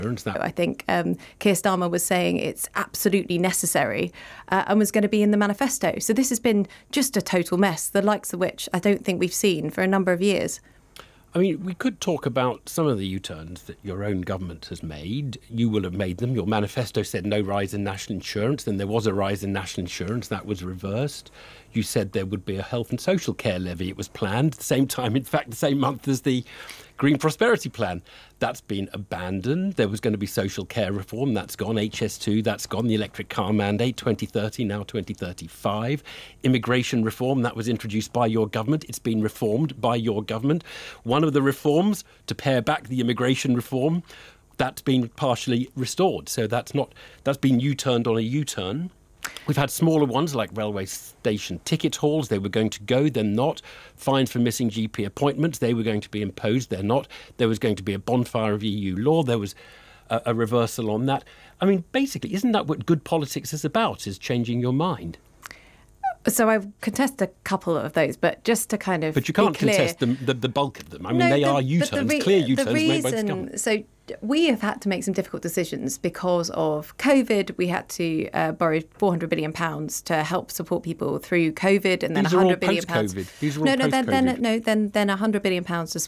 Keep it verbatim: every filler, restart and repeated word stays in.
That- I think um, Keir Starmer was saying it's absolutely necessary uh, and was going to be in the manifesto. So this has been just a total mess, the likes of which I don't think we've seen for a number of years. I mean, we could talk about some of the U-turns that your own government has made. You will have made them. Your manifesto said no rise in national insurance. Then there was a rise in national insurance. That was reversed. You said there would be a health and social care levy. It was planned at the same time, in fact, the same month as the Green Prosperity Plan. That's been abandoned. There was going to be social care reform. That's gone. H S two, that's gone. The electric car mandate, twenty thirty, now twenty thirty-five. Immigration reform, that was introduced by your government. It's been reformed by your government. One of the reforms, to pare back the immigration reform, that's been partially restored. So that's not that's been U-turned on a U-turn. We've had smaller ones like railway station ticket halls. They were going to go, they're not. Fines for missing G P appointments, they were going to be imposed, they're not. There was going to be a bonfire of E U law. There was a, a reversal on that. I mean, basically, isn't that what good politics is about, is changing your mind? So I contest a couple of those, but just to kind of But you can't be clear, contest the, the, the bulk of them. I mean, No, they the- are but the U-turns, re- clear the U-turns made by this reason- government. So we have had to make some difficult decisions because of COVID. We had to uh, borrow four hundred billion pounds to help support people through COVID, and then These are all one hundred billion pounds. post-COVID. These are all no, no, then, then post-COVID. no, then then one hundred billion pounds to